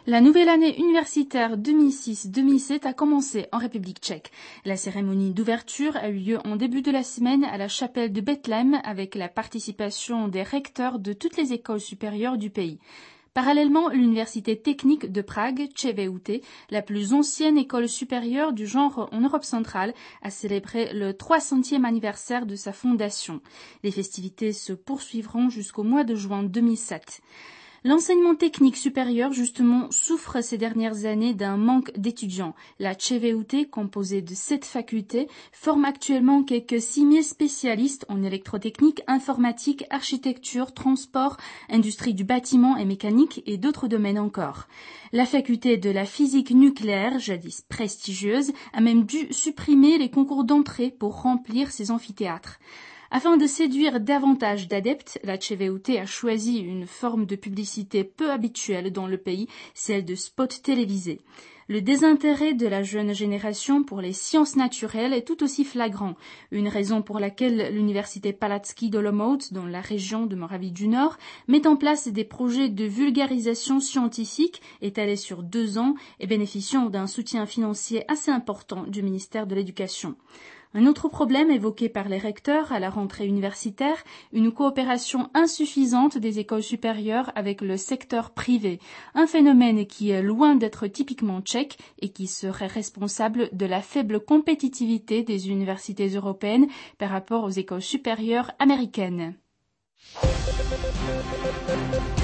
La nouvelle année universitaire 2006-2007 a commencé en République tchèque. La cérémonie d'ouverture a eu lieu en début de la semaine à la chapelle de Bethléem avec la participation des recteurs de toutes les écoles supérieures du pays. Parallèlement, l'université technique de Prague, ČVUT, la plus ancienne école supérieure du genre en Europe centrale, a célébré le 300e anniversaire de sa fondation. Les festivités se poursuivront jusqu'au mois de juin 2007. L'enseignement technique supérieur, justement, souffre ces dernières années d'un manque d'étudiants. La ČVUT, composée de 7 facultés, forme actuellement quelques 6000 spécialistes en électrotechnique, informatique, architecture, transport, industrie du bâtiment et mécanique et d'autres domaines encore. La faculté de la physique nucléaire, jadis prestigieuse, a même dû supprimer les concours d'entrée pour remplir ses amphithéâtres. Afin de séduire davantage d'adeptes, la ČVUT a choisi une forme de publicité peu habituelle dans le pays, celle de spots télévisés. Le désintérêt de la jeune génération pour les sciences naturelles est tout aussi flagrant, une raison pour laquelle l'université Palacký Olomouc, dans la région de Moravie du Nord, met en place des projets de vulgarisation scientifique étalés sur 2 ans et bénéficiant d'un soutien financier assez important du ministère de l'Éducation. Un autre problème évoqué par les recteurs à la rentrée universitaire, une coopération insuffisante des écoles supérieures avec le secteur privé, un phénomène qui est loin d'être typiquement tchèque et qui serait responsable de la faible compétitivité des universités européennes par rapport aux écoles supérieures américaines.